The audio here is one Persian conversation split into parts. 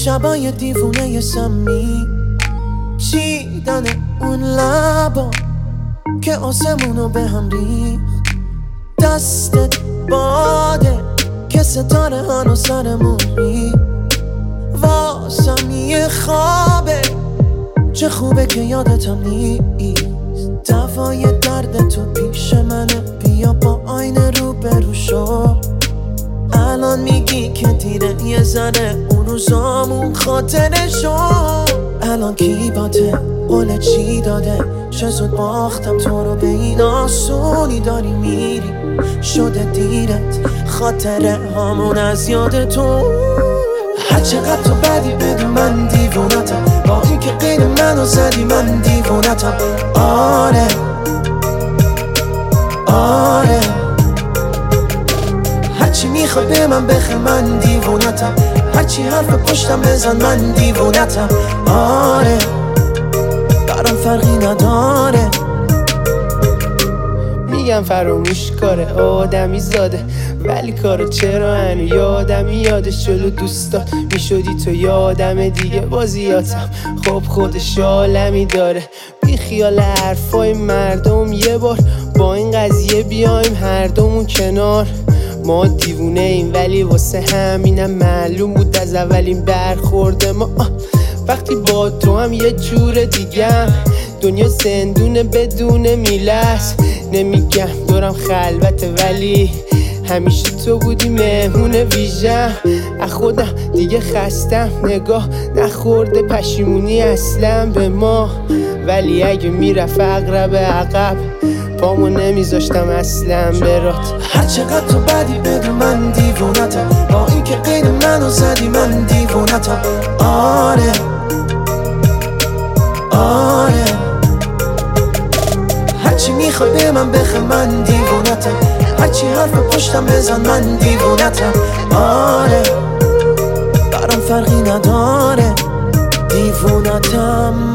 شبای دیوونه سمی چیدن اون لبا که آسمونو به هم ریخت دستت باده که ستاره هنو سرمون ریخت واسم یه خوابه چه خوبه که یادتم نیست دوای درد تو پیش منه بیا با آینه رو برو شو الان میگی که دیره یه ذره اون روزامون خاطره شو الان کی باته قول چی داده چه زود باختم تو رو به این آسونی داری میری شده دیرت خاطره هامون از یاد تو هر چقدر تو بدی بدون من دیوونتم با این که قید منو زدی من دیوونتم آره آره هرچی میخوای به من بخه من دیوونتم هرچی حرف پشتم بزن من دیوونتم آره برام فرقی نداره میگم فراموش کاره آدمی زاده ولی کارو چرا هنو یادمی یادش جلو دوستات میشدی تو یادم دیگه بازیاتم خب خودش عالمی داره بی خیال حرفای مردم یه بار با این قضیه بیایم هر دومون کنار ما دیوونه ایم ولی واسه همینم معلوم بود از اولین برخورد ما وقتی با تو هم یه جور دیگم دنیا زندونه بدون میلس نمیگم دورم خلوته ولی همیشه تو بودی مهمون ویژم از خودم دیگه خستم نگاه نخورده پشیمونی اصلا به ما ولی اگه میرفت اقرب عقب پامو نمیذاشتم اصلا برات هر چقدر تو بدی بدون من دیوونتم با این که قید منو زدی من دیوونتم آره آره هرچی میخوای به من بخه من دیوونتم هرچی حرف پشتم بزن من دیوونتم آره برام فرقی نداره دیوونتم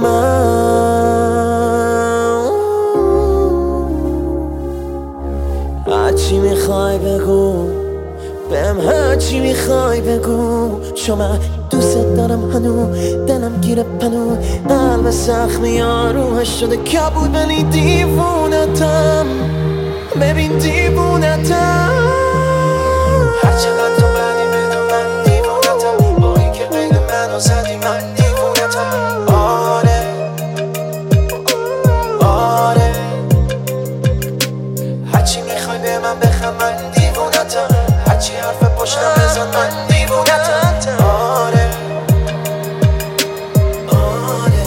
من هرچی میخوای بگو بهم هرچی میخوای بگو چون من دوست دارم هنو دلم گیره پنو قلب زخمی آروهش شده کبود ولی دیوونتم ببین دیوونتم هر چقدر تو بدی بدون من دیوونتم با این که قید منو زدی من دیوونتم آره آره هرچی میخوای به من بخم من دیوونتم هرچی حرف پشتم بزن من دیوونتم آره آره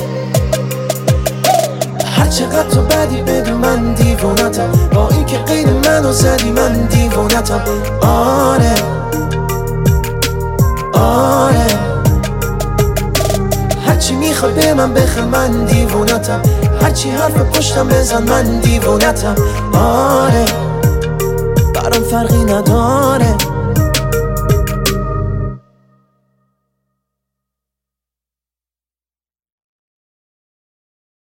هر چقدر تو بدی بدون من دیوونتم با این که قید منو زدی من دیوونتم آره آره هرچی میخوای به من بخه من دیوونتم هرچی حرف پشتم بزن من دیوونتم آره برام فرقی نداره